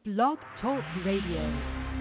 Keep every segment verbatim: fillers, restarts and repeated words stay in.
Blog Talk Radio.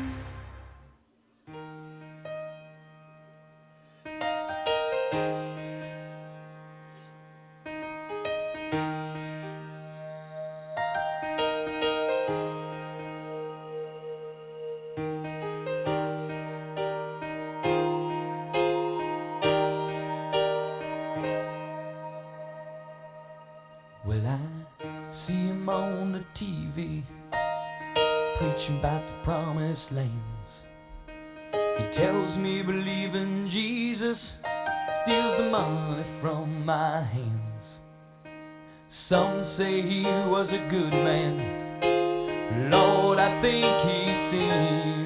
Well, I see him on the T V preaching about the promised lands. He tells me believe in Jesus steals the money from my hands. Some say he was a good man. Lord, I think he sinned.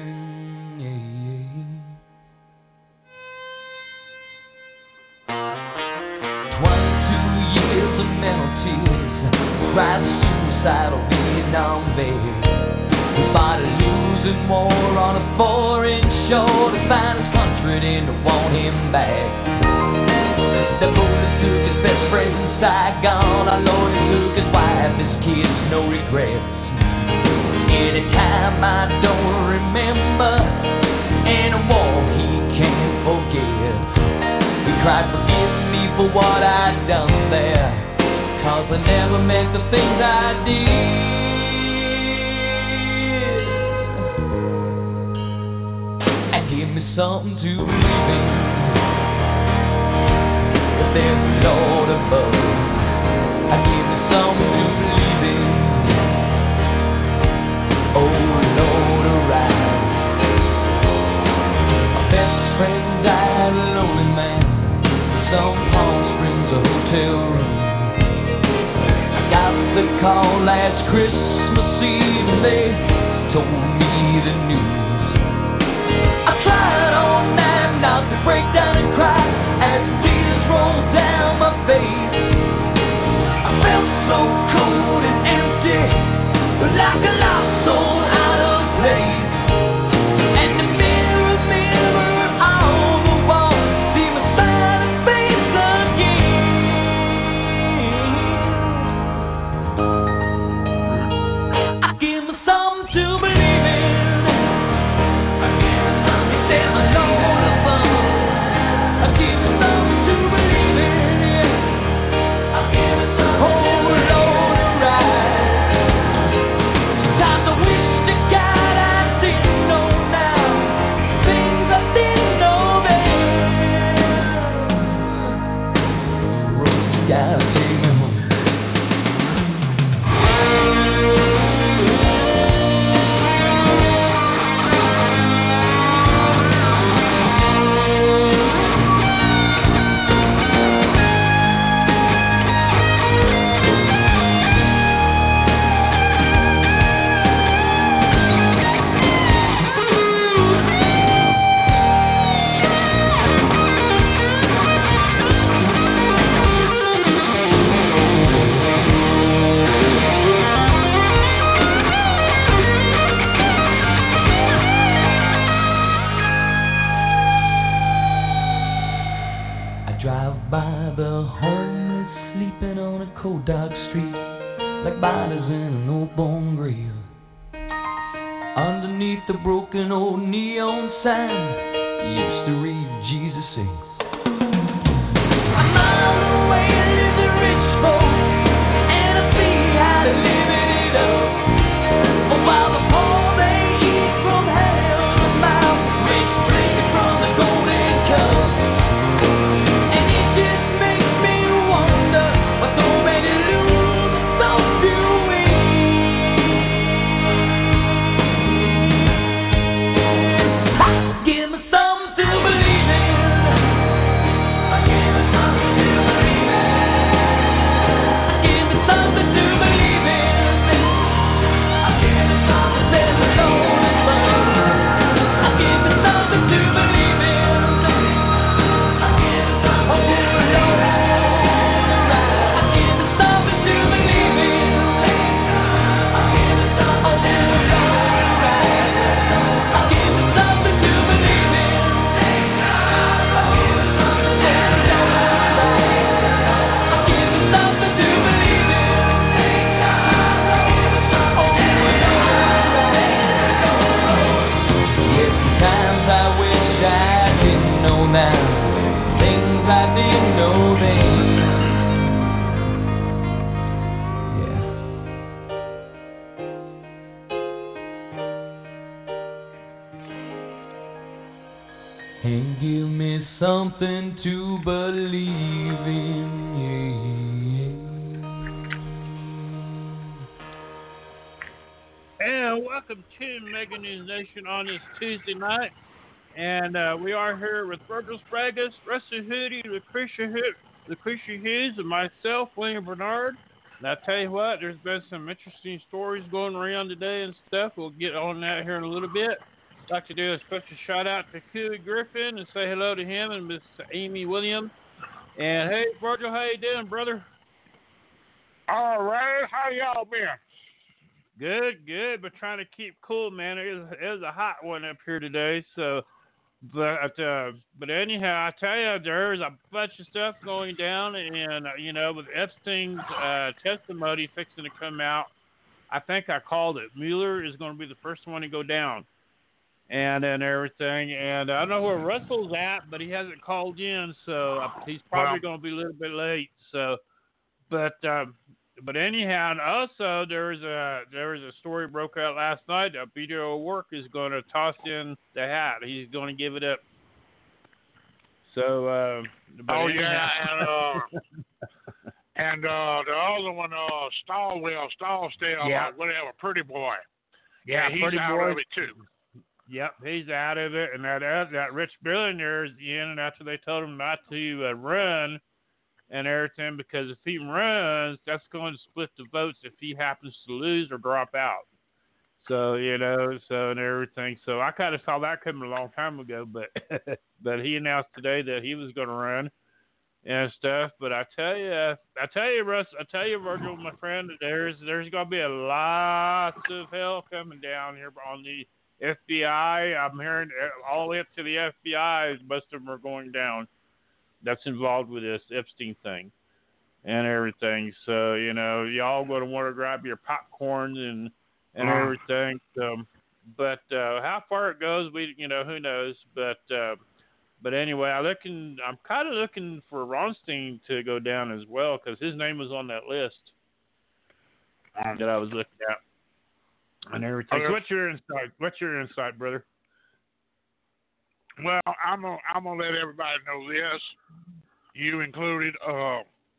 Twenty-two years of mental tears, cried suicidal Vietnam vet. Fought a losing war on a foreign shore to find his country, then to want him back. The bullets took his best friend in Saigon. Our Lord, he took his wife, his kids, no regrets. Anytime I don't remember, in a war he can't forget. He cried, forgive me for what I'd done there, 'cause I never meant the things I did. Give me something to believe in. If there's a Lord above, I give me something to believe in. Oh Lord, arise. My best friend died, a lonely man, some Palm Springs, a hotel room. I got the call last Christmas Eve, and they told me the news. I tried all night not to break down and cry as tears rolled down my face. I felt so cold and empty, like a lost soul out of place. And the mirror, mirror on the wall, see my silent face again. I give me something to believe in. Dark street, like bodies in an old-bone grave. Underneath the broken old neon sign, used to read Jesus sings. I'm on the way to live the rich folk, and I see how they're living it up. While the poor they eat from hell's mouth, rich drink from the golden cup. And it just makes me wonder what so many give me something to believe in. I give me something to and give me something to believe in. Yeah. And welcome to Mega News Nation on this Tuesday night. And uh, we are here with Virgil Spragus, Rusty Hootie, Lucretia, Ho- Lucretia Hughes, and myself, William Bernard. And I tell you what, there's been some interesting stories going around today and stuff. We'll get on that here in a little bit. I'd like to do a special shout out to Huey Griffin and say hello to him and Miss Amy Williams. And hey, Virgil, how you doing, brother? All right, how y'all been? Good, good, but trying to keep cool, man. It is, it is a hot one up here today, so. But uh, but anyhow, I tell you, there's a bunch of stuff going down, and uh, you know, with Epstein's uh, testimony fixing to come out, I think I called it. Mueller is going to be the first one to go down, and and everything. And I don't know where Russell's at, but he hasn't called in, so he's probably Well, going to be a little bit late. So, but. Um, But anyhow, and also there was a there was a story broke out last night that Peter O'Rourke is going to toss in the hat. He's going to give it up. So, uh, but oh anyhow. yeah, and uh, and uh, the other one, uh, Stallwell, Stallstell, Yeah. uh, whatever, Pretty Boy. Yeah, he's Pretty out Boy. of it too. Yep, he's out of it, and that uh, that rich billionaire is in, and after they told him not to uh, run and everything, because if he runs, that's going to split the votes if he happens to lose or drop out. So, you know, so and everything. So I kind of saw that coming a long time ago, but but he announced today that he was going to run and stuff. But I tell you, I tell you, Russ, I tell you, Virgil, my friend, there's there's going to be a lot of hell coming down here on the F B I. I'm hearing all the way up to the F B I, most of them are going down. That's involved with this Epstein thing and everything. So, you know, y'all going to want to grab your popcorn and and Uh-huh. everything. So, but uh, how far it goes, we you know who knows. But uh, but anyway, I looking. I'm kind of looking for Ronstein to go down as well because his name was on that list that I was looking at and everything. So Okay. what's your insight? What's your insight, brother? Well, I'm gonna I'm gonna let everybody know this, you included. Uh,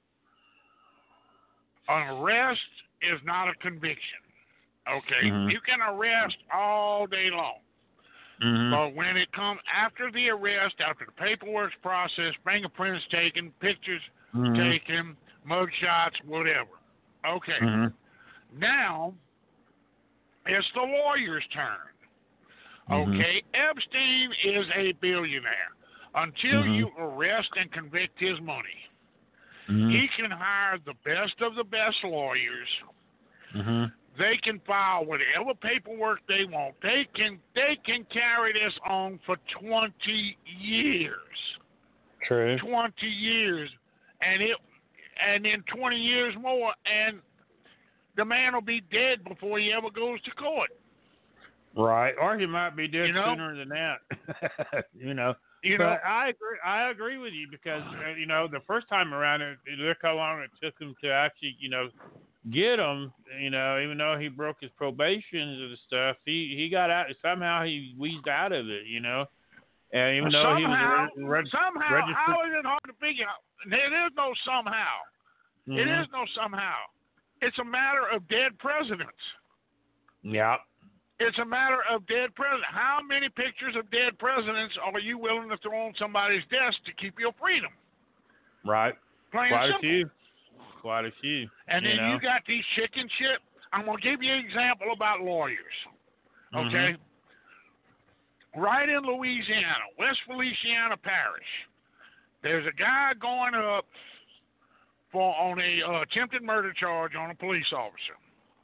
an arrest is not a conviction. Okay, Mhm. you can arrest all day long. Mm-hmm. But when it comes after the arrest, after the paperwork's processed, fingerprints taken, pictures Mm-hmm. taken, mug shots, whatever. Okay. Mm-hmm. Now, it's the lawyer's turn. Mm-hmm. Okay. Epstein is a billionaire. Until Mhm. you arrest and convict his money, Mm-hmm. he can hire the best of the best lawyers. Mm-hmm. They can file whatever paperwork they want. They can they can carry this on for twenty years. True. Twenty years, and it, and then twenty years more, and the man will be dead before he ever goes to court. Right, or he might be dead You know? sooner than that. you know. You but know, I agree. I agree with you because uh, you know the first time around, it, look how long it took him to actually, you know, get him. You know, even though he broke his probations and stuff, he he got out somehow. He wheezed out of it. You know, and even though somehow, he was reg- somehow, registered. how is it hard to figure out? There is no somehow. Mhm. It is no somehow. It's a matter of dead presidents. Yeah. It's a matter of dead presidents. How many pictures of dead presidents are you willing to throw on somebody's desk to keep your freedom? Right. Plain Quite and a simple. few. Quite a few. And you then know? you got these chicken shit. I'm going to give you an example about lawyers. Okay? Mhm. Right in Louisiana, West Feliciana Parish, there's a guy going up for on a uh, attempted murder charge on a police officer.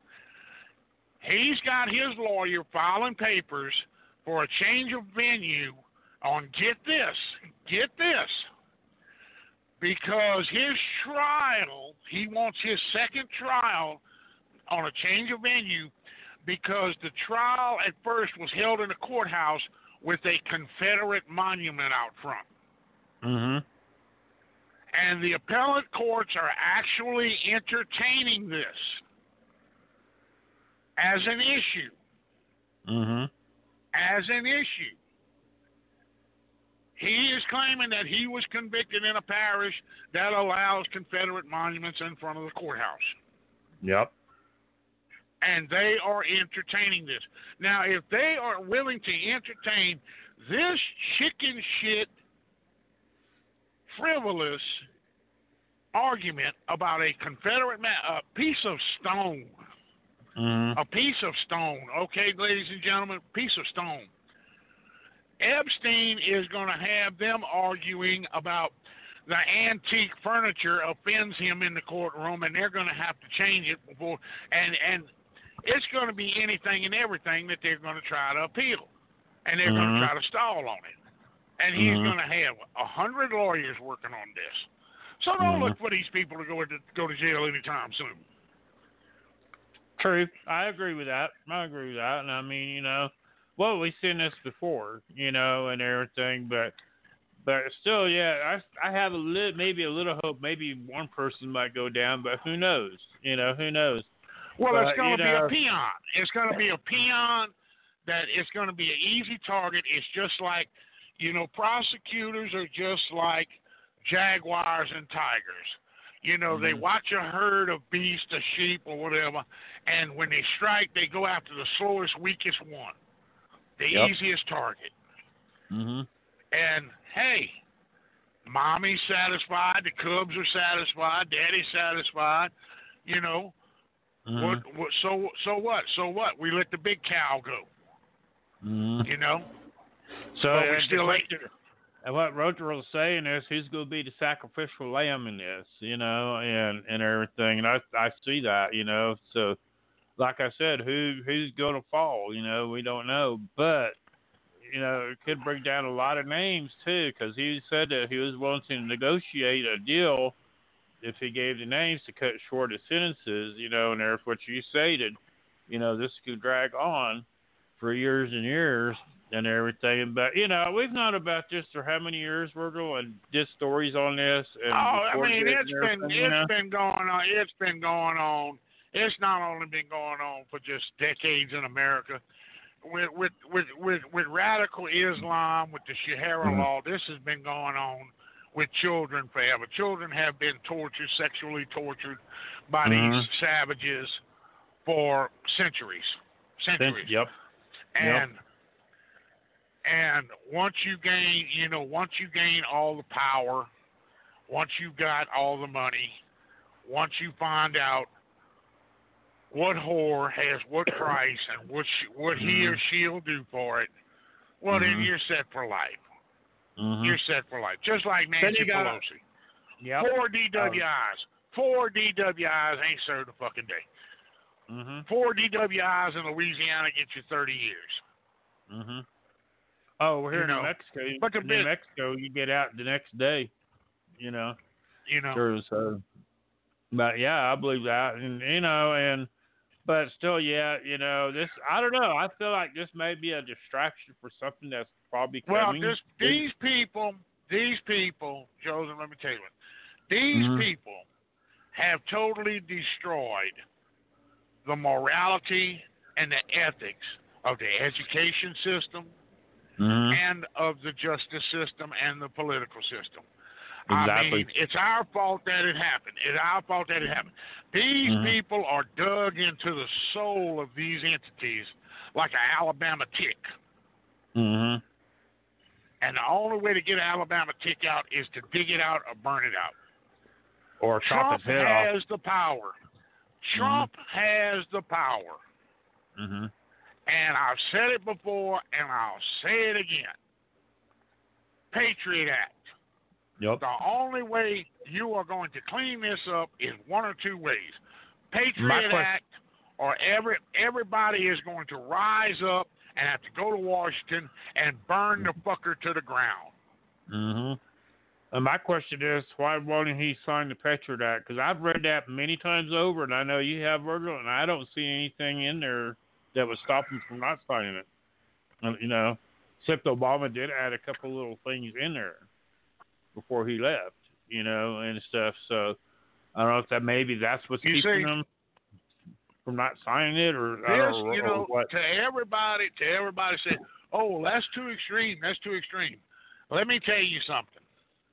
He's got his lawyer filing papers for a change of venue on, get this, get this, because his trial, he wants his second trial on a change of venue because the trial at first was held in a courthouse with a Confederate monument out front. Mhm. And the appellate courts are actually entertaining this as an issue. Mhm. As an issue. He is claiming that he was convicted in a parish that allows Confederate monuments in front of the courthouse. Yep. And they are entertaining this. Now, if they are willing to entertain this chicken shit, frivolous argument about a Confederate man, a piece of stone, Mm-hmm. a piece of stone, okay, ladies and gentlemen, piece of stone. Epstein is going to have them arguing about the antique furniture offends him in the courtroom, and they're going to have to change it before, and and it's going to be anything and everything that they're going to try to appeal, and they're Mm-hmm. going to try to stall on it, and he's Mm-hmm. going to have a hundred lawyers working on this. So don't Mm-hmm. look for these people to go to go to jail anytime soon. True. I agree with that. I agree with that. And I mean, you know, well, we've seen this before, you know, and everything, but but still, yeah, I, I have a little, maybe a little hope. Maybe one person might go down, but who knows? You know, who knows? Well, But, it's going you to be know- a peon. It's going to be a peon that it's going to be an easy target. It's just like, you know, prosecutors are just like jaguars and tigers. You know, they Mhm. watch a herd of beasts, a sheep, or whatever, and when they strike, they go after the slowest, weakest one, the Yep. easiest target. Mm-hmm. And, hey, mommy's satisfied, the cubs are satisfied, daddy's satisfied, you know. Mm-hmm. What, what, so so what? So what? We let the big cow go, Mm-hmm. you know. So But we and still the ain't- question- and what Roger was saying is, who's going to be the sacrificial lamb in this, you know, and and everything. And I I see that, you know. So, like I said, who who's going to fall? You know, we don't know, but you know, it could bring down a lot of names too, because he said that he was willing to negotiate a deal if he gave the names to cut short the sentences, you know, and there's what you stated, you know, this could drag on for years and years and everything. But, you know, we've known about this for how many years, Virgil, and did stories on this. And Oh, I reported mean, it it's and been everything, it's you know? been going on. It's been going on. It's not only been going on for just decades in America. With with with with, with radical Islam, with the Sharia Mhm. law, this has been going on with children forever. Children have been tortured, sexually tortured by Mhm. these savages for centuries, centuries. Yep. And and once you gain, you know, once you gain all the power, once you've got all the money, once you find out what whore has what price and what she, what he or she'll do for it, well, then Mhm. you're set for life. Mm-hmm. You're set for life. Just like Nancy you gotta- Pelosi. Yep. Four D W Is. Four D W Is ain't served a fucking day. Mm-hmm. Four D W Is in Louisiana get you thirty years. Mm-hmm. Oh, we're here You in know, New Mexico. but the New bit- Mexico, you get out the next day, you know. You know. Sure. So, but yeah, I believe that, and you know, and but still, yeah, you know, this. I don't know. I feel like this may be a distraction for something that's probably Well, coming. this, these people, these people, Joseph, let me tell you what. These Mhm. people have totally destroyed the morality and the ethics of the education system Mhm. and of the justice system and the political system. Exactly. I mean, it's our fault that it happened. It's our fault that it happened. These Mhm. people are dug into the soul of these entities like an Alabama tick. Mhm. And the only way to get an Alabama tick out is to dig it out or burn it out. Or chop Trump his head off. has the power. Trump has the power. Mhm. And I've said it before, and I'll say it again. Patriot Act. Yep. The only way you are going to clean this up is one or two ways. Patriot My question- Act, or every everybody is going to rise up and have to go to Washington and burn the fucker to the ground. Mhm. And my question is, why won't he sign the Patriot Act? Because I've read that many times over, and I know you have, Virgil, and I don't see anything in there that would stop him from not signing it. And, you know, except Obama did add a couple little things in there before he left, you know, and stuff. So I don't know if that maybe that's what's You keeping see, him from not signing it, or I This, don't know, you or know, what. to everybody, to everybody said, "Oh, that's too extreme. That's too extreme." Let me tell you something.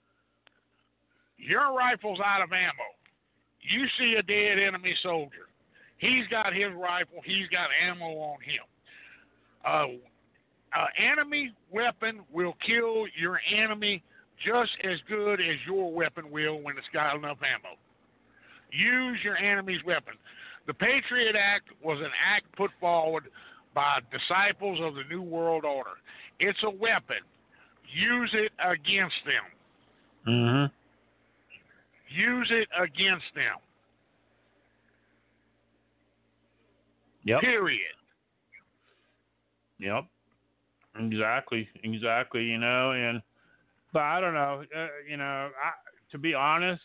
Your rifle's out of ammo. You see a dead enemy soldier. He's got his rifle. He's got ammo on him. Uh, an enemy weapon will kill your enemy just as good as your weapon will when it's got enough ammo. Use your enemy's weapon. The Patriot Act was an act put forward by disciples of the New World Order. It's a weapon. Use it against them. Mm-hmm. Use it against them. Yep. Period. Yep. Exactly. Exactly. You know, and but I don't know. Uh, you know, I, to be honest,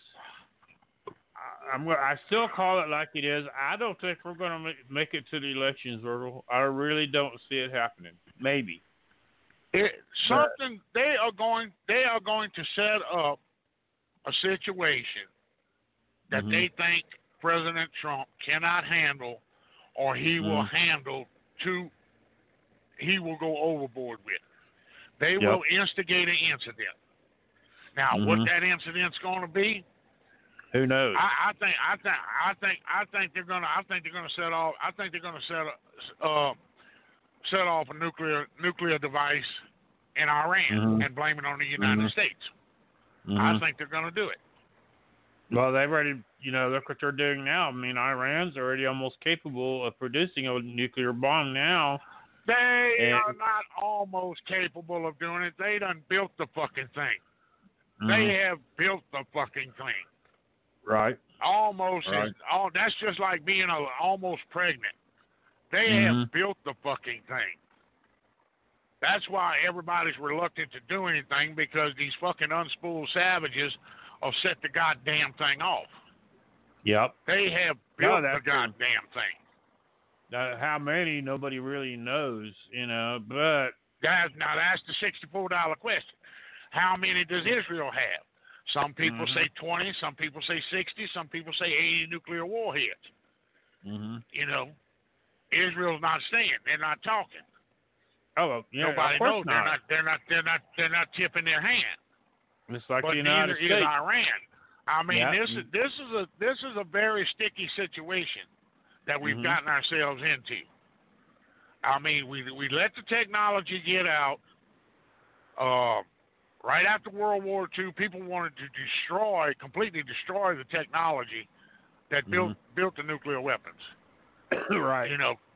I, I'm. I still call it like it is. I don't think we're going to make, make it to the elections, Virgil. I really don't see it happening. Maybe. It, something but, they are going. They are going to set up a situation that mm-hmm. they think President Trump cannot handle, or he mm-hmm. will handle to. He will go overboard with. They yep. will instigate an incident. Now, mm-hmm. what that incident's going to be, who knows? I, I think. I think. I think. I think they're gonna. I think they're gonna set off. I think they're gonna set. Uh, set off a nuclear nuclear device in Iran mm-hmm. and blame it on the United mm-hmm. States. Mm-hmm. I think they're going to do it. Well, they've already, you know, look what they're doing now. I mean, Iran's already almost capable of producing a nuclear bomb now. They and, are not almost capable of doing it. They done built the fucking thing. Mm-hmm. They have built the fucking thing. Right. Almost. Right. Is, all, that's just like being a, almost pregnant. They mm-hmm. have built the fucking thing. That's why everybody's reluctant to do anything, because these fucking unspooled savages will set the goddamn thing off. Yep. They have built no, the goddamn true. thing. Now, how many, nobody really knows, you know, but... That, now, that's the sixty-four dollar question. How many does Israel have? Some people mm-hmm. say twenty, some people say sixty, some people say eighty nuclear warheads. Mm-hmm. You know, Israel's not saying. They're not talking. Oh, well, yeah, nobody of course knows. not. They're not. They're not. They're not. They're not tipping their hand. It's like but the United neither States. is Iran. I mean, yeah. this is this is a this is a very sticky situation that we've mm-hmm. gotten ourselves into. I mean, we we let the technology get out. Uh, right after World War Two, people wanted to destroy, completely destroy the technology that built mm-hmm. built the nuclear weapons. Right. You know.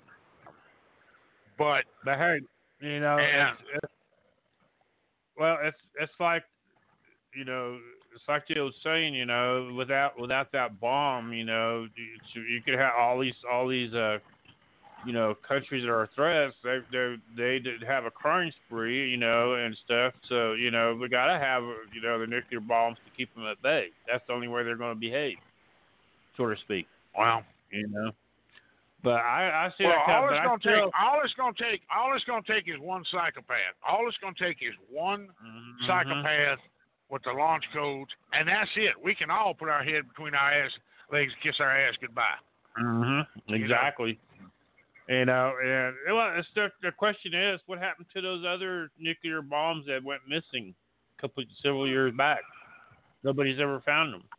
But but hey, you know, it's, it's, well, it's it's like, you know, it's like the old saying, you know, without without that bomb, you know, you, you could have all these all these uh, you know, countries that are threats. They they they did have a crime spree, you know, and stuff. So you know, we gotta have you know the nuclear bombs to keep them at bay. That's the only way they're going to behave, so to speak. Wow. You know. But I, I see well, that all kind it's of, gonna still, take, all it's gonna take, all it's gonna take is one psychopath. All it's gonna take is one mm-hmm. psychopath with the launch codes, and that's it. We can all put our head between our ass legs and kiss our ass goodbye. Mm-hmm. Exactly. You know, you know and well, it's the, the question is, what happened to those other nuclear bombs that went missing a couple several years back? Nobody's ever found them.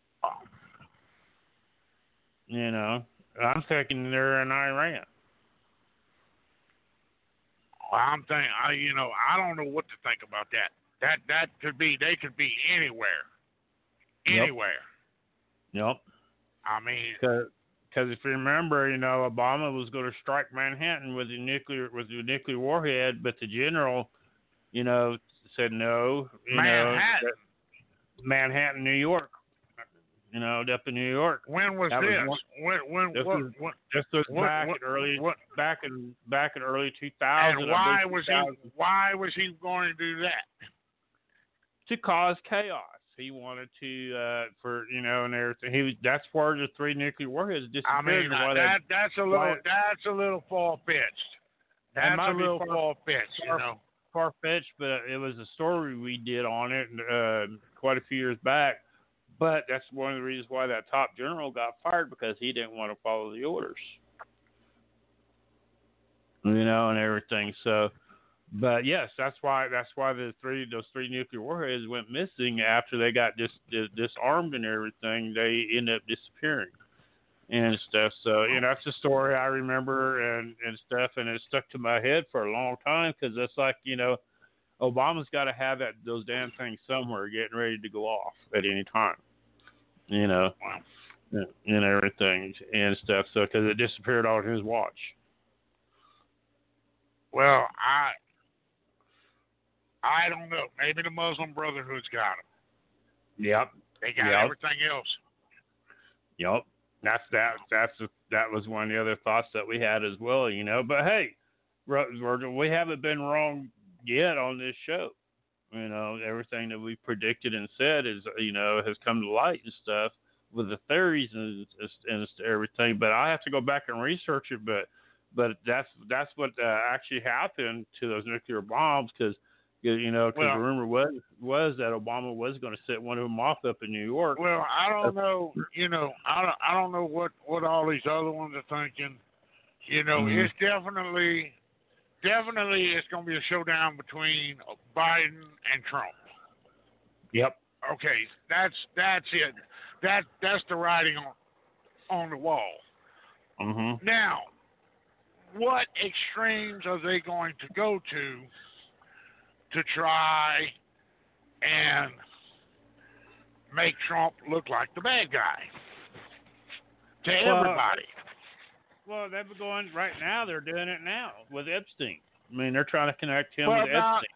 You know. I'm thinking they're in Iran. I'm thinking, I, you know, I don't know what to think about that. That that could be, they could be anywhere, anywhere. Yep. yep. I mean, because if you remember, you know, Obama was going to strike Manhattan with a nuclear with a nuclear warhead, but the general, you know, said no. You Manhattan, know, Manhattan, New York. You know, up in New York. When was that this? Was when? When? this what? Was, what? This was what, back what, in early, what, back in back in early two thousand. And why was he? Why was he going to do that? To cause chaos. He wanted to, uh, for you know, and everything. He was. That's where the three nuclear warheads disappeared. I mean, that, that that's a little. why, that's a little far fetched. That's a little far fetched. You know. Far fetched, but it was a story we did on it uh, quite a few years back. But that's one of the reasons why that top general got fired, because he didn't want to follow the orders. You know, and everything. So, but yes, that's why that's why the three those three nuclear warheads went missing after they got dis, dis, disarmed and everything. They ended up disappearing and stuff. So you know, that's a story I remember and, and stuff, and it stuck to my head for a long time because it's like you know, Obama's got to have that those damn things somewhere, getting ready to go off at any time. You know, and everything and stuff. So because it disappeared on his watch. Well, I I don't know. Maybe the Muslim Brotherhood's got them. Yep. They got yep. everything else. Yep. That's that. That's that was one of the other thoughts that we had as well. You know, but hey, we haven't been wrong yet on this show. You know, everything that we predicted and said is you know has come to light and stuff with the theories and and everything. But I have to go back and research it. But but that's that's what uh, actually happened to those nuclear bombs because. You know, because well, the rumor was was that Obama was going to set one of them off up in New York. Well, I don't know. You know, I don't, I don't know what, what all these other ones are thinking. You know, mm-hmm. it's definitely, definitely, it's going to be a showdown between Biden and Trump. Yep. Okay, that's that's it. That that's the writing on on the wall. Mm-hmm. Now, what extremes are they going to go to? To try and make Trump look like the bad guy to well, everybody. Well, they're going right now. They're doing it now with Epstein. I mean, they're trying to connect him well, with now, Epstein.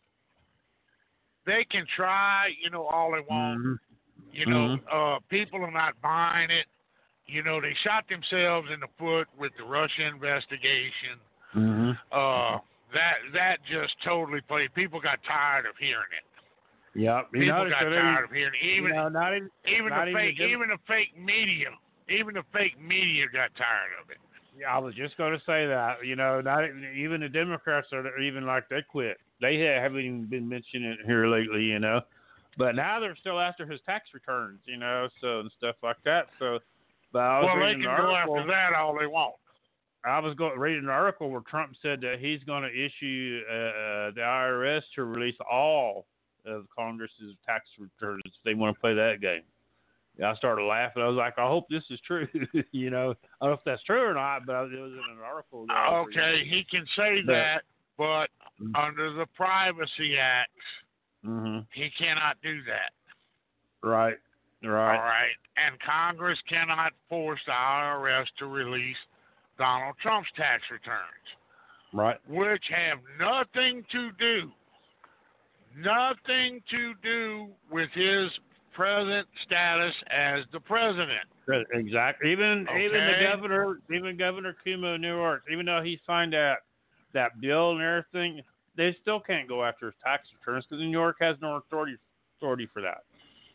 They can try, you know, all they want. Mm-hmm. You know, mm-hmm. uh, people are not buying it. You know, they shot themselves in the foot with the Russia investigation. Mm-hmm. Uh, That that just totally played. People got tired of hearing it. Yep. People you know, got so tired of hearing it. Even you know, not even, even not the even fake the even the fake media even the fake media got tired of it. Yeah, I was just going to say that. You know, not even the Democrats are even like they quit. They haven't even been mentioning it here lately. You know, but now they're still after his tax returns. You know, so and stuff like that. So, but I was well, they reading can an go article, after that all they want. I was going reading an article where Trump said that he's going to issue uh, the I R S to release all of Congress's tax returns if they want to play that game. I started laughing. I was like, I hope this is true. you know, I don't know if that's true or not, but it was in an article. Okay, he can say but, that, but mm-hmm. under the Privacy Act, mm-hmm. he cannot do that. Right, right. All right, and Congress cannot force the I R S to release Donald Trump's tax returns, right, which have nothing to do, nothing to do with his present status as the president. Exactly. Even okay. even the governor, even Governor Cuomo of New York, even though he signed that that bill and everything, they still can't go after his tax returns because New York has no authority authority for that.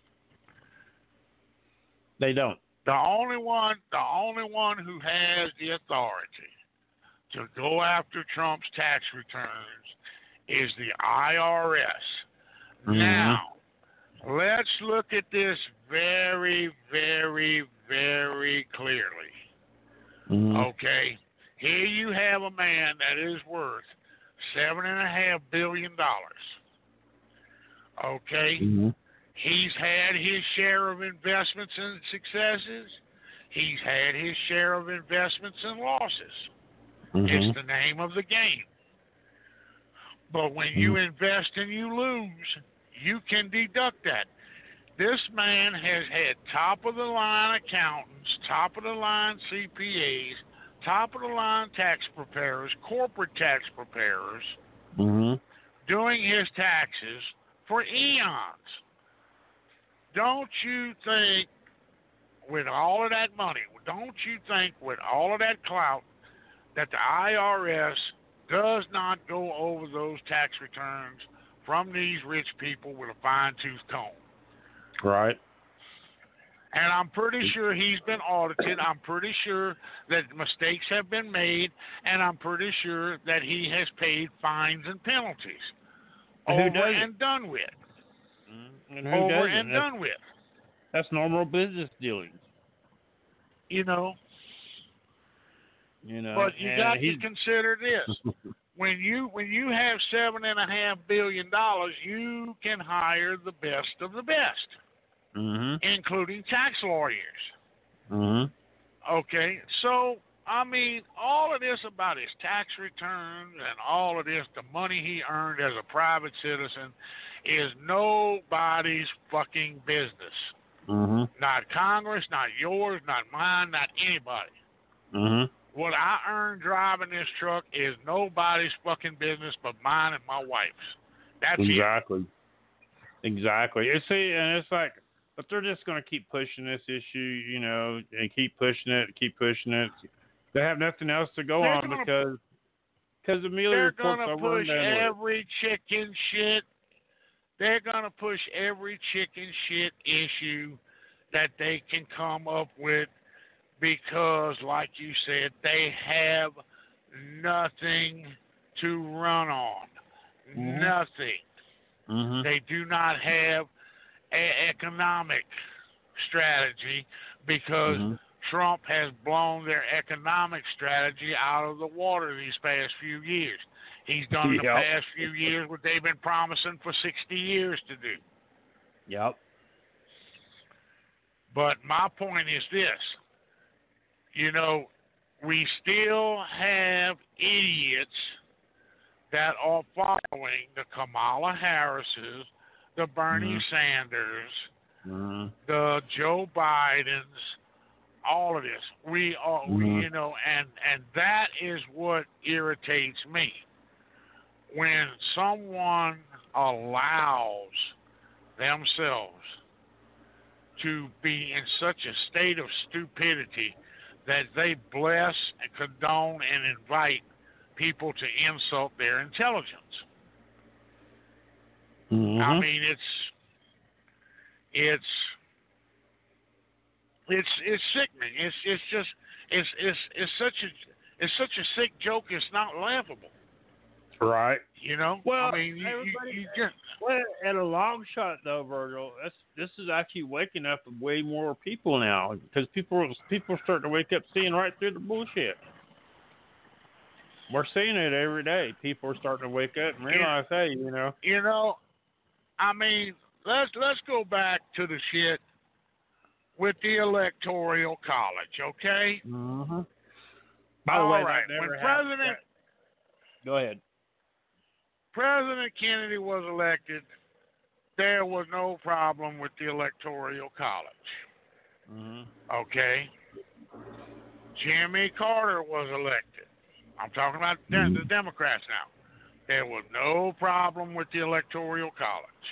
They don't. The only one, the only one who has the authority to go after Trump's tax returns is the I R S. Mm-hmm. Now, let's look at this very, very, very clearly. Mm-hmm. Okay, here you have a man that is worth seven and a half billion dollars. Okay. Mm-hmm. He's had his share of investments and successes. He's had his share of investments and losses. Mm-hmm. It's the name of the game. But when mm-hmm. you invest and you lose, you can deduct that. This man has had top-of-the-line accountants, top-of-the-line C P As, top-of-the-line tax preparers, corporate tax preparers, mm-hmm. doing his taxes for eons. Don't you think with all of that money, don't you think with all of that clout that the I R S does not go over those tax returns from these rich people with a fine-tooth comb? Right. And I'm pretty sure he's been audited. I'm pretty sure that mistakes have been made, and I'm pretty sure that he has paid fines and penalties. And who over doesn't? and done with. And who over doesn't? and that's, done with. That's normal business dealings. You know. You know. But you got he's... to consider this. when you when you have seven and a half billion dollars, you can hire the best of the best, mm-hmm. including tax lawyers. Mm-hmm. Okay, so I mean, all of this about his tax returns and all of this, the money he earned as a private citizen, is nobody's fucking business. Mm-hmm. Not Congress, not yours, not mine, not anybody. Mm-hmm. What I earn driving this truck is nobody's fucking business but mine and my wife's. That's exactly. it. Exactly. You see, and it's like, but they're just going to keep pushing this issue, you know, and keep pushing it, keep pushing it. They have nothing else to go They're on gonna, because because Amelia they're reports gonna over push and done with. every chicken shit. They're gonna push every chicken shit issue that they can come up with because, like you said, they have nothing to run on. Mm-hmm. Nothing. Mm-hmm. They do not have an economic strategy because mm-hmm. Trump has blown their economic strategy out of the water these past few years. He's done in the Yep. past few years what they've been promising for sixty years to do. Yep. But my point is this. You know, we still have idiots that are following the Kamala Harrises, the Bernie mm-hmm. Sanders, mm-hmm. the Joe Bidens, all of this. We are, mm-hmm. we, you know, and, and that is what irritates me. When someone allows themselves to be in such a state of stupidity that they bless and condone and invite people to insult their intelligence. Mm-hmm. I mean, it's it's it's it's sickening. It's it's just it's it's it's such a it's such a sick joke. It's not laughable. Right. You know. Well, I mean, you, you, you just well, at a long shot though, Virgil, that's, this is actually waking up way more people now because people people are starting to wake up, seeing right through the bullshit. We're seeing it every day. People are starting to wake up and realize, hey, you know. You know, I mean, let's let's go back to the shit with the Electoral College, okay? Mm-hmm. By the All way, right. that never When happened. President Go ahead. President Kennedy was elected, there was no problem with the Electoral College. Mm-hmm. Okay? Jimmy Carter was elected. I'm talking about mm-hmm. the Democrats now. There was no problem with the Electoral College.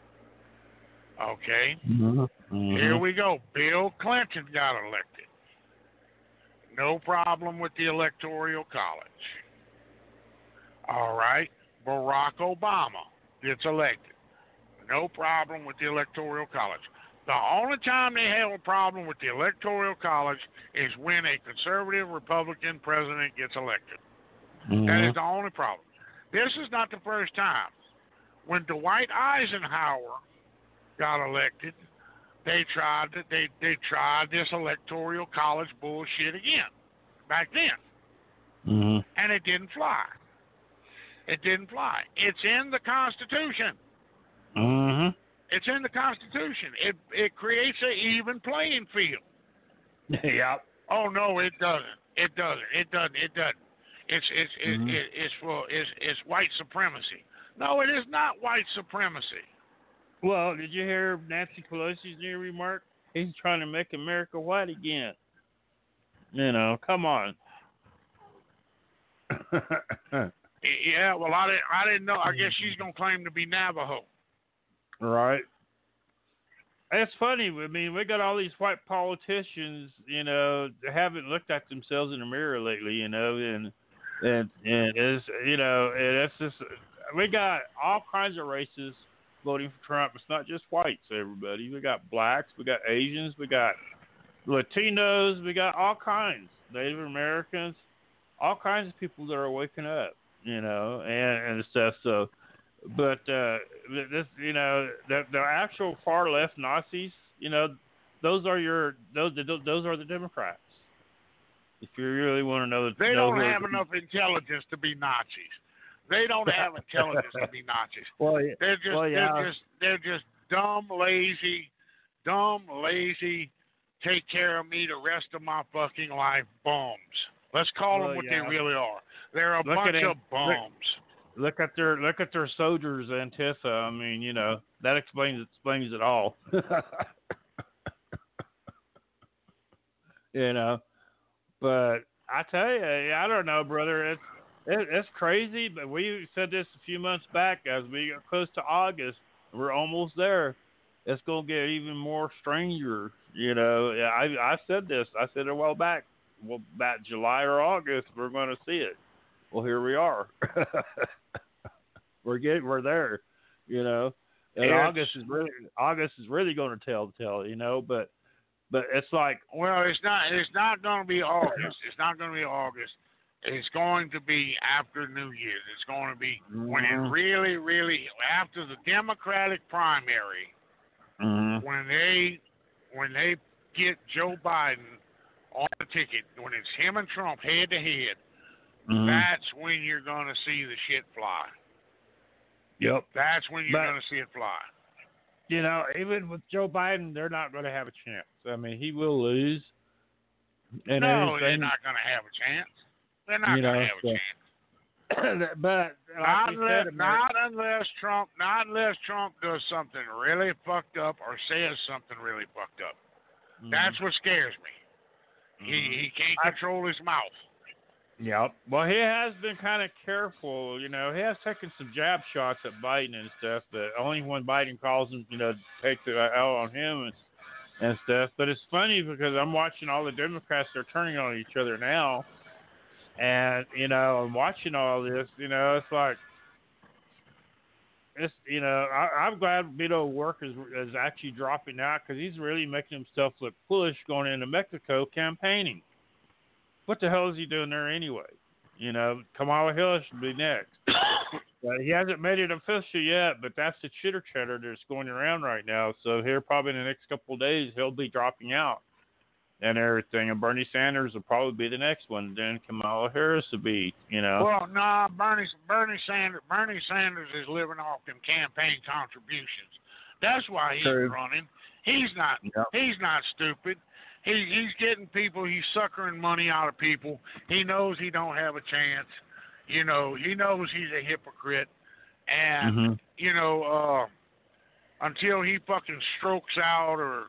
Okay? Mm-hmm. Mm-hmm. Here we go. Bill Clinton got elected. No problem with the Electoral College. All right? Barack Obama gets elected. No problem with the Electoral College. The only time they have a problem with the Electoral College is when a conservative Republican president gets elected. Mm-hmm. That is the only problem. This is not the first time. When Dwight Eisenhower got elected, they tried to, they they tried this Electoral College bullshit again back then, mm-hmm. and it didn't fly. It didn't fly. It's in the Constitution. Mm-hmm. It's in the Constitution. It it creates an even playing field. Yep. Oh no, it doesn't. It doesn't. It doesn't. It doesn't. It's it's mm-hmm. it, it, it's for it's it's white supremacy. No, it is not white supremacy. Well, did you hear Nancy Pelosi's new remark? He's trying to make America white again. You know, come on. Yeah, well, I didn't I didn't know. I guess she's gonna claim to be Navajo. Right. It's funny. I mean, we got all these white politicians, you know, that haven't looked at themselves in the mirror lately, you know, and and and it's, you know, and it's just we got all kinds of races voting for Trump. It's not just whites, everybody. We got blacks, we got Asians, we got Latinos, we got all kinds, Native Americans, all kinds of people that are waking up, you know, and and stuff. So. But uh, this, you know, the, the actual far left Nazis, you know, those are your those those are the Democrats. If you really want to know, they know don't who have are, enough intelligence to be Nazis. They don't have intelligence to be Nazis. Well, yeah. They're just well, yeah. they're just they're just dumb, lazy, dumb, lazy. Take care of me the rest of my fucking life bums. Let's call Well, them what yeah. they really are. They're a Look bunch at of him. bums. Look, look at their look at their soldiers, Antifa. I mean, you know, that explains explains it all. You know, but I tell you, I don't know, brother. It's it, it's crazy, but we said this a few months back. As we get close to August, we're almost there. It's gonna get even more stranger. You know, yeah, I I said this. I said it a while back. Well, about July or August, we're going to see it. Well, here we are. we're getting, we're there. You know, and It's, August is really August is really going to tell the tale. You know, but but it's like, well, it's not it's not going to be August. It's not going to be August. It's going to be after New Year's. It's going to be mm-hmm. when it really, really after the Democratic primary. Mm-hmm. When they when they get Joe Biden on the ticket, when it's him and Trump head to head, mm-hmm. that's when you're gonna see the shit fly. Yep. That's when you're but, gonna see it fly. You know, even with Joe Biden, they're not going to have a chance. I mean, he will lose. And no, everything. they're not gonna have a chance. They're not you gonna know, have a so. chance. but like not, unless, said, not unless Trump, not unless Trump does something really fucked up or says something really fucked up. Mm-hmm. That's what scares me. Mm-hmm. He he can't control his mouth. Yep. Well, he has been kind of careful. You know, he has taken some jab shots at Biden and stuff, but only when Biden calls him, you know, to take the L on him and and stuff. But it's funny because I'm watching all the Democrats; they're turning on each other now. And, you know, I'm watching all this, you know, it's like, it's, you know, I, I'm glad Beto O'Rourke is, is actually dropping out because he's really making himself look foolish going into Mexico campaigning. What the hell is he doing there anyway? You know, Kamala Harris should be next. uh, he hasn't made it official yet, but that's the chitter chatter that's going around right now. So here probably in the next couple of days, he'll be dropping out. And everything, and Bernie Sanders will probably be the next one. Then Kamala Harris will be, you know. Well, no, nah, Bernie Bernie Sanders Bernie Sanders is living off them campaign contributions. That's why he's True. running. He's not. Yep. He's not stupid. He he's getting people. He's suckering money out of people. He knows he don't have a chance. You know, he knows he's a hypocrite, and mm-hmm. you know, uh, until he fucking strokes out or.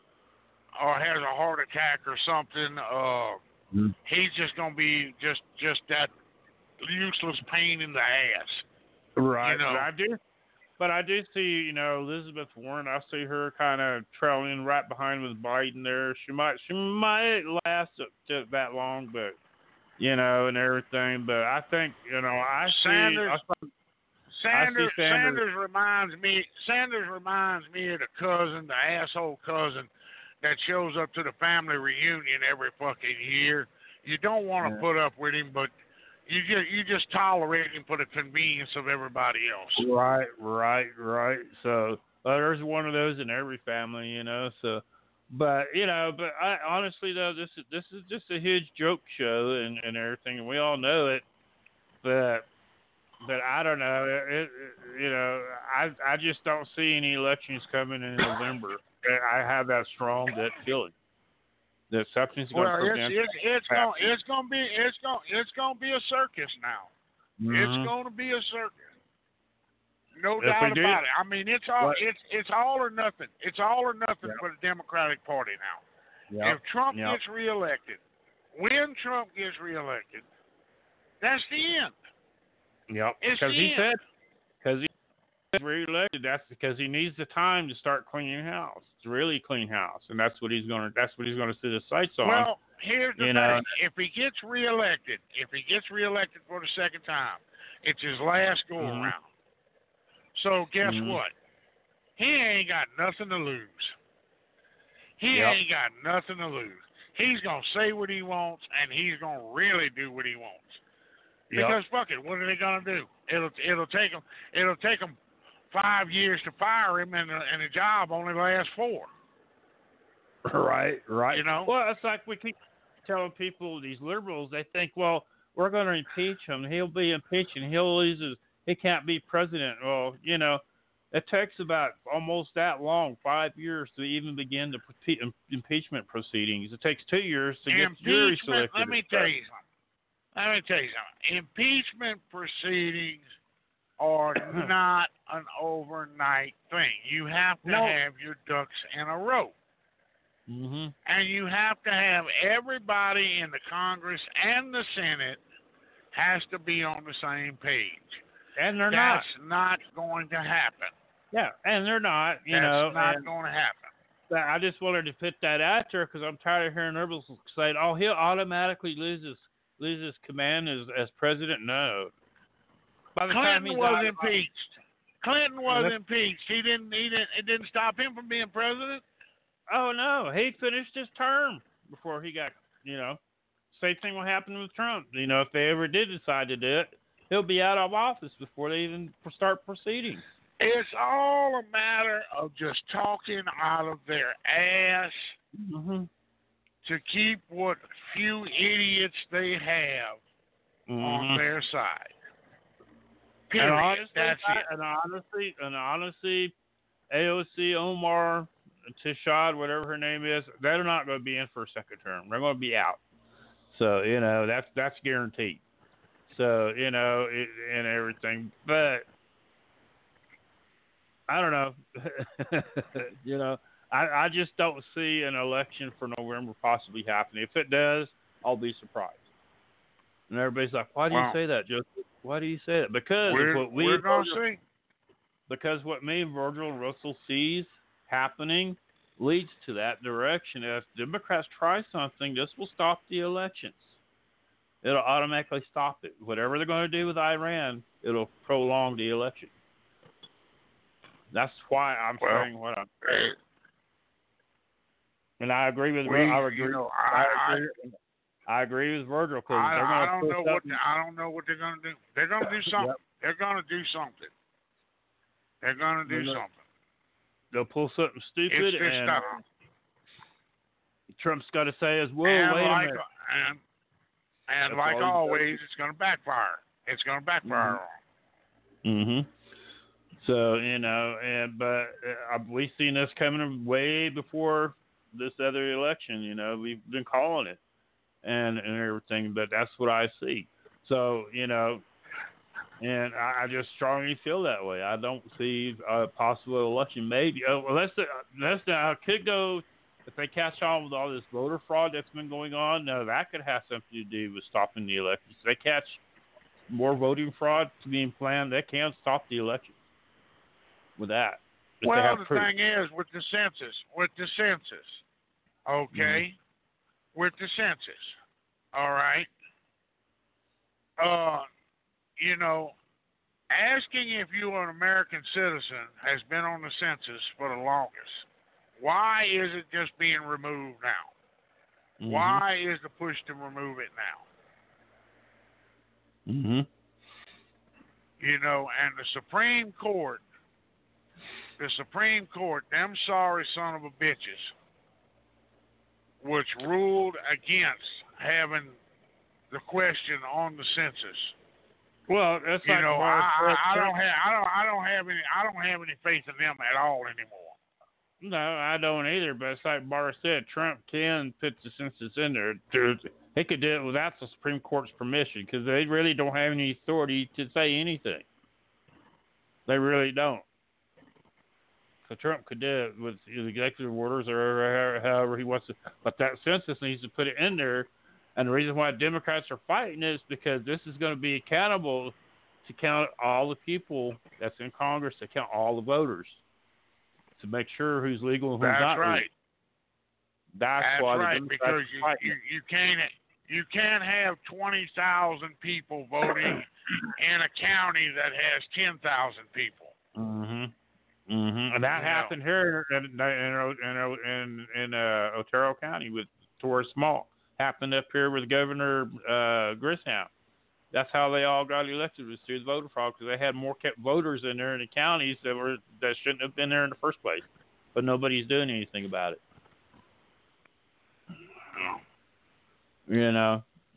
or has a heart attack or something, uh, mm. he's just going to be just just that useless pain in the ass. Right. You know? But I do, but I do see, you know, Elizabeth Warren, I see her kind of trailing right behind with Biden there. She might she might last just that long, but, you know, and everything. But I think, you know, I Sanders, see... I, Sanders, I see Sanders. Sanders reminds me. Sanders reminds me of the cousin, the asshole cousin, that shows up to the family reunion every fucking year. You don't want to yeah. put up with him, but you just you just tolerate him for the convenience of everybody else. Right, right, right. So uh, there's one of those in every family, you know. So, but you know, but I, honestly though, this is this is just a huge joke show and, and everything, and we all know it. But but I don't know. It, it, you know, I I just don't see any elections coming in November. I have that strong gut feeling that something's going well, to prevent. Well, it's it's it's going it's going to be it's going it's going to be a circus now. Mm-hmm. It's going to be a circus, no if doubt do, about it. I mean, it's all what? it's it's all or nothing. It's all or nothing yep. for the Democratic Party now. Yep. If Trump yep. gets reelected, when Trump gets reelected, that's the end. Yep. Because he said because he. Reelected. That's because he needs the time to start cleaning house. It's really clean house, and that's what he's going to. That's what he's going to see the sights on. Well, here's the you thing: know? if he gets reelected, if he gets reelected for the second time, it's his last go mm-hmm. around. So guess mm-hmm. what? He ain't got nothing to lose. He yep. ain't got nothing to lose. He's gonna say what he wants, and he's gonna really do what he wants. Because yep. fuck it, what are they gonna do? It'll it'll take him. It'll take him. Five years to fire him, and, and the job only lasts four. Right, right. You know? Well, it's like we keep telling people, these liberals, they think, well, we're going to impeach him. He'll be impeached and he'll lose his, he can't be president. Well, you know, it takes about almost that long, five years, to even begin the pre- impeachment proceedings. It takes two years to get jury selected. Let me tell you something. Let me tell you something. Impeachment proceedings are not an overnight thing. You have to No. have your ducks in a row. Mm-hmm. And you have to have everybody in the Congress and the Senate has to be on the same page. And they're That's not. not going to happen. Yeah, and they're not. You That's know, not and going to happen. I just wanted to put that out there because I'm tired of hearing everybody saying, "Oh, he'll automatically lose his lose his command as as president." No. By the time Clinton he's was out, impeached. Clinton was Yeah. impeached. He didn't. He didn't. It didn't stop him from being president. Oh no, he finished his term before he got. You know, same thing will happen with Trump. You know, if they ever did decide to do it, he'll be out of office before they even start proceedings. It's all a matter of just talking out of their ass Mm-hmm. to keep what few idiots they have Mm-hmm. on their side. And Period. honestly, That's I- it. and honestly, and honestly, A O C, Omar, Tishad, whatever her name is, they're not going to be in for a second term. They're going to be out. So you know that's that's guaranteed. So you know it, and everything, but I don't know. you know, I I just don't see an election for November possibly happening. If it does, I'll be surprised. And everybody's like, "Why do Wow. you say that, Joseph? Why do you say that?" Because We're, of what we we're going to see. because what me and Virgil Russell sees happening leads to that direction. If Democrats try something, this will stop the elections. It'll automatically stop it. Whatever they're going to do with Iran, it'll prolong the election. That's why I'm Well, saying what I'm saying. And I agree with We, I agree, you know, I, I, agree, I agree with Virgil because I, they're I going to don't know what the, I don't know what they're going to do. They're going to do something. Yep. They're going to do something. They're going to do They're gonna- something. they'll pull something stupid, It's just and stuff. Trump's got to say as well. and Wait a like, minute. And, and That's like all he's always, it's going to backfire. It's going to backfire on 'em. Mhm. So you know, and but uh, we've seen this coming way before this other election. You know, we've been calling it and and everything, but that's what I see. So you know, and I, I just strongly feel that way. I don't see a possible election. Maybe uh, well, let's let's I could go if they catch on with all this voter fraud that's been going on. No, that could have something to do with stopping the elections. If they catch more voting fraud being planned, they can't stop the election with that. If they Well, have the proof. thing is, with the census, with the census, okay, with the census, all right, uh, you know, asking if you are an American citizen has been on the census for the longest. Why is it just being removed now? Mhm. Why is the push to remove it now? Mhm. You know, and the Supreme Court, the Supreme Court, them sorry son of a bitches, which ruled against having the question on the census. Well, that's You like know, I, Boris I, I said, don't have, I don't, I don't have any, I don't have any faith in them at all anymore. No, I don't either. But it's like Barr said, Trump can put the census in there. To, he could do it without the Supreme Court's permission because they really don't have any authority to say anything. They really don't. So Trump could do it with his executive orders or however he wants to. But that census needs to put it in there. And the reason why Democrats are fighting is because this is going to be accountable to count all the people that's in Congress, to count all the voters, to make sure who's legal and who's That's not right. legal. That's, That's why right, the Democrats because are you, fighting. you, you can't you can't have twenty thousand people voting in a county that has ten thousand people. Mhm. Mhm. And that You know. happened here in in in in, in uh, Otero County with Torres Small. Happened up here with Governor uh, Griswold. That's how they all got elected, was through the voter fraud, because they had more kept voters in there in the counties that were that shouldn't have been there in the first place. But nobody's doing anything about it. You know,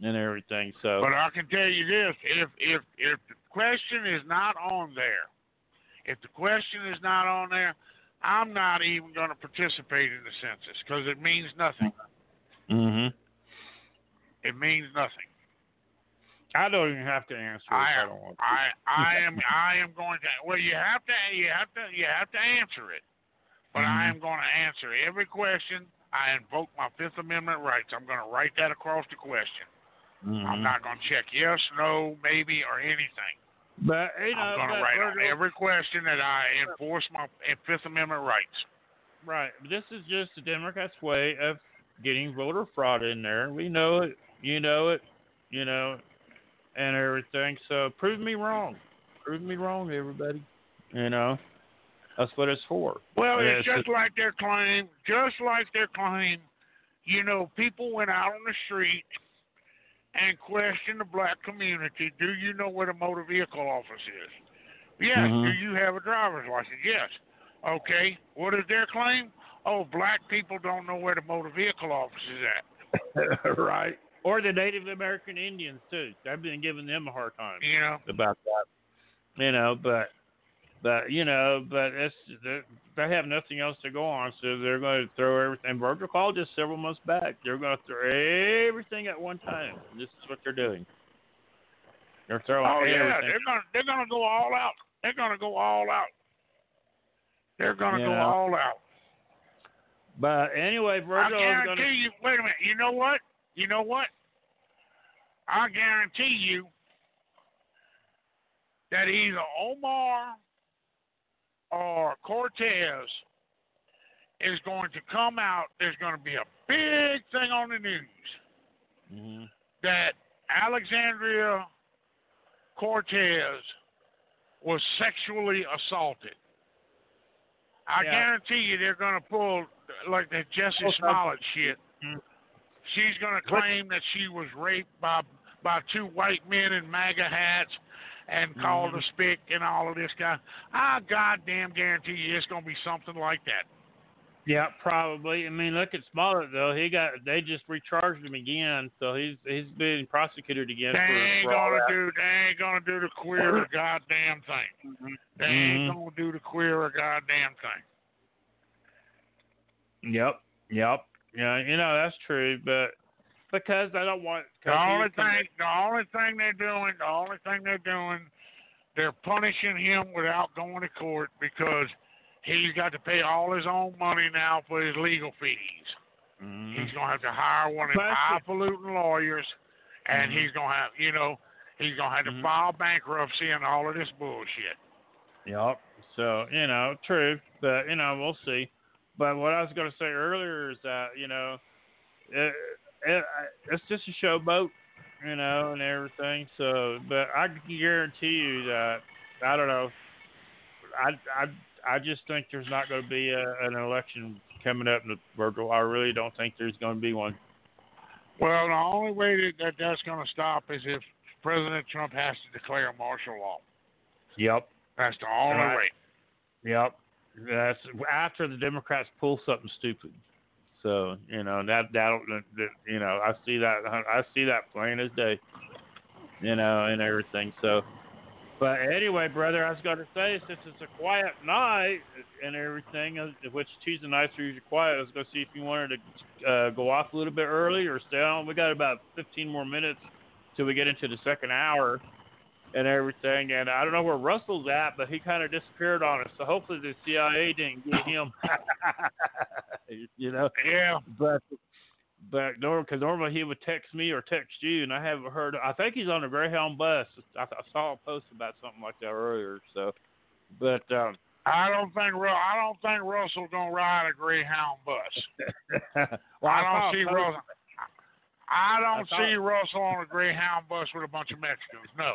and everything. So, but I can tell you this: if if if the question is not on there, if the question is not on there, I'm not even going to participate in the census because it means nothing. hmm It means nothing. I don't even have to answer. I if I am. don't want to. I I am. I am going to. Well, you have to. You have to. You have to answer it. But I am going to answer every question. I invoke my Fifth Amendment rights. I'm going to write that across the question. Mm-hmm. I'm not going to check yes, no, maybe, or anything. But you know, I'm going to write on every question that I enforce my Fifth Amendment rights. Right. This is just the Democrats' way of getting voter fraud in there. We know it. You know it. You know, and everything. So prove me wrong. Prove me wrong, everybody. You know. That's what it's for. Well, yeah, it's, it's just like their claim, just like their claim, you know, people went out on the street and questioned the black community, do you know where the motor vehicle office is? Yes. Mm-hmm. Do you have a driver's license? Yes. Okay. What is their claim? Oh, black people don't know where the motor vehicle office is at. Right. Or the Native American Indians, too. I've been giving them a hard time. You know. About that. You know, but... But, you know, but it's, they have nothing else to go on, so they're going to throw everything. Virgil called just several months back. They're going to throw everything at one time. This is what they're doing. They're throwing oh, everything. yeah, they're going to they're going to go all out. They're going to go all out. They're going to you go know? all out. But anyway, Virgil I guarantee is gonna... you, wait a minute, you know what? You know what? I guarantee you that either Omar or Cortez is going to come out. There's going to be a big thing on the news mm-hmm. that Alexandria Cortez was sexually assaulted. I yeah. guarantee you they're going to pull like the Jesse Smollett shit. Mm-hmm. She's going to claim that she was raped by by two white men in MAGA hats and called mm-hmm. a spick and all of this guy. I goddamn guarantee you it's going to be something like that. Yeah, probably. I mean, look at Smollett though. He got they just recharged him again, so he's he's being prosecuted again. They for, ain't for gonna all do. They ain't gonna do the queer goddamn thing. Mm-hmm. They ain't gonna do the queer goddamn thing. Yep, yep. Yeah, you know that's true, but because I don't want the only thing, the only thing they're doing, the only thing they're doing, they're punishing him without going to court because he's got to pay all his own money now for his legal fees. Mm-hmm. He's gonna have to hire one of the highfalutin lawyers, and mm-hmm. he's gonna have, you know, he's gonna have to mm-hmm. file bankruptcy and all of this bullshit. Yep. So you know, true, but you know, we'll see. But what I was going to say earlier is that you know, it, it, it's just a showboat, you know, and everything. So, but I can guarantee you that I don't know. I I I just think there's not going to be a, an election coming up in Virgil. I really don't think there's going to be one. Well, the only way that, that that's going to stop is if President Trump has to declare martial law. Yep. That's the only right. way. Yep. That's after the Democrats pull something stupid. So you know that that you know I see that I see that plain as day. You know, and everything. So, but anyway, brother, I was going to say since it's a quiet night and everything, which Tuesday nights are usually quiet, I was going to see if you wanted to uh, go off a little bit early or stay on. We got about fifteen more minutes till we get into the second hour. And everything, and I don't know where Russell's at, but he kind of disappeared on us. So hopefully the C I A didn't get him. you know. Yeah. But but normal because normally he would text me or text you, and I haven't heard. I think he's on a Greyhound bus. I, I saw a post about something like that earlier. So, but um, I don't think I don't think Russell's gonna ride a Greyhound bus. well, I, I don't see Russell. I don't I see Russell on a Greyhound bus with a bunch of Mexicans. No.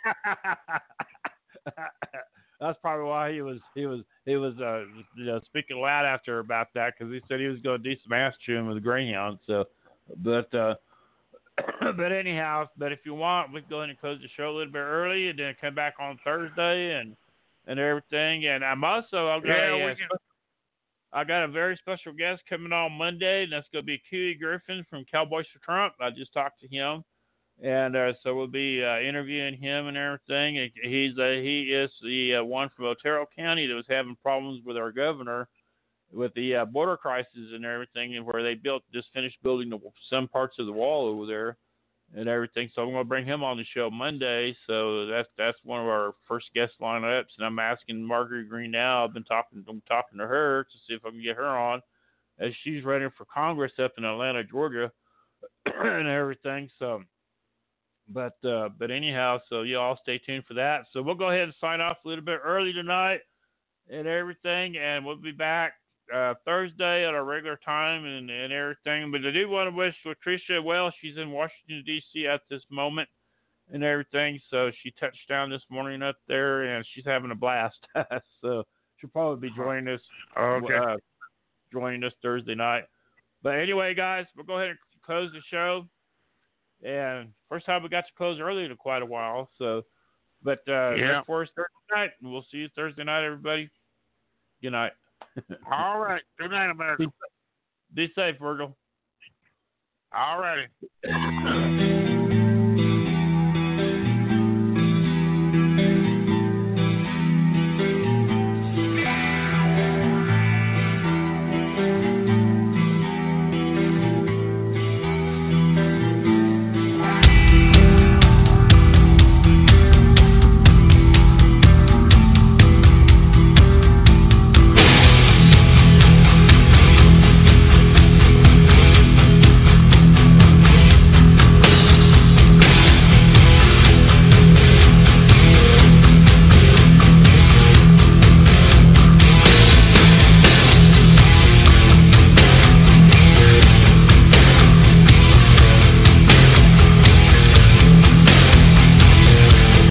That's probably why he was he was he was uh, you know, speaking loud after about that because he said he was going to do some ass chewing with the Greyhound. So, but uh, but anyhow, but if you want, we can go ahead and close the show a little bit early and then come back on Thursday and and everything. And I'm also I've got yeah, a, we can. I got a very special guest coming on Monday, and that's going to be Huey Griffin from Cowboys for Trump. I just talked to him, And uh, so we'll be uh, interviewing him and everything. He's uh, he is the uh, one from Otero County that was having problems with our governor with the uh, border crisis and everything, and where they built just finished building the, some parts of the wall over there and everything. So I'm going to bring him on the show Monday. So that's that's one of our first guest lineups, and I'm asking Marguerite Green now. I've been talking I'm talking to her to see if I can get her on, as she's running for Congress up in Atlanta, Georgia, and everything. So, but uh, but anyhow, so you all stay tuned for that. So we'll go ahead and sign off a little bit early tonight and everything, and we'll be back Uh, Thursday at our regular time and, and everything. But I do want to wish Patricia well. She's in Washington, D C at this moment and everything. So she touched down this morning up there, and she's having a blast. So she'll probably be joining us, Okay. uh, joining us Thursday night. But anyway, guys, we'll go ahead and close the show. And first time we got to close early in quite a while. So, but uh, Yeah. look for us Thursday night. And we'll see you Thursday night, everybody. Good night. All right. Good night, America. Be safe, Virgil. All righty.